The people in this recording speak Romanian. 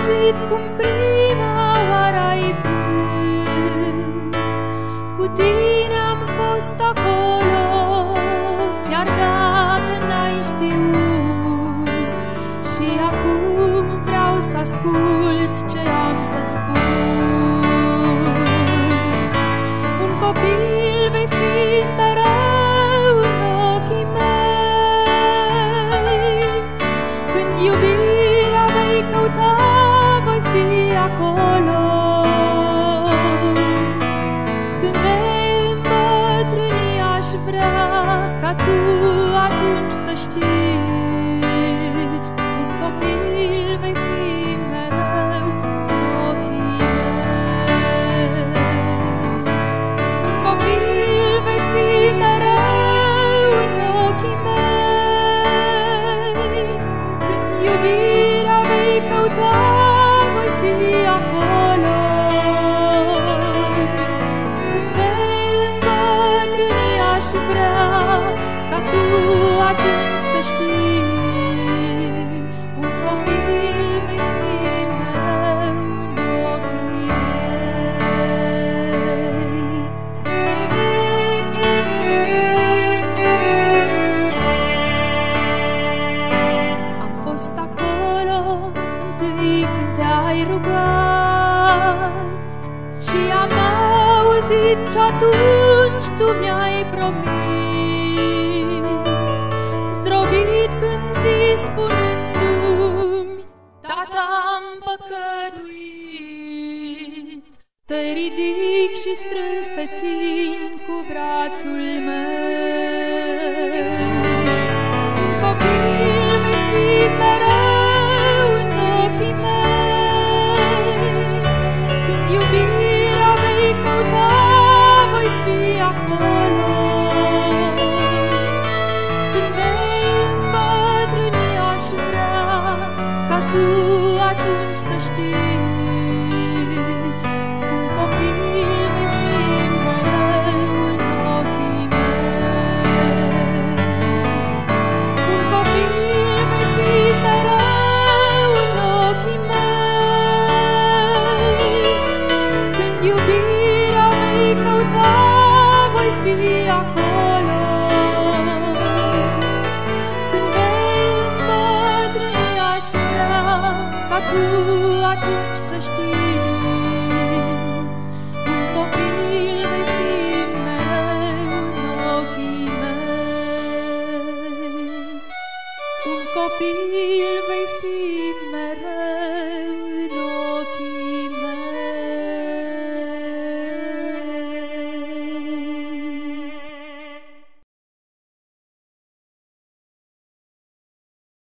auzit cum prima oară ai plâns. Cu tine am fost acolo, chiar dacă n-ai știut. Și acum vreau să asculți ce am să-ți spun. Un copil vei fi mereu în ochii mei. Când iubirea vei căuta, voi fi acolo. Când vei îmbătrâni, aș vrea ca tu atunci să știi. Un copil vei fi mereu în ochii mei. Un copil vei fi mereu în ochii mei. Când iubirea vei căuta, voi fi acolo. Când vei îmbătrâni, aș vrea ca tu atunci să știi. Un copil vei fi mereu în ochii mei. Am fost acolo întâi când te-ai rugat și am auzit ce atunci tu mi-ai promis. Zdrobit când vii spunându-mi: Tata, am păcătuit. Te ridic și strâns te țin.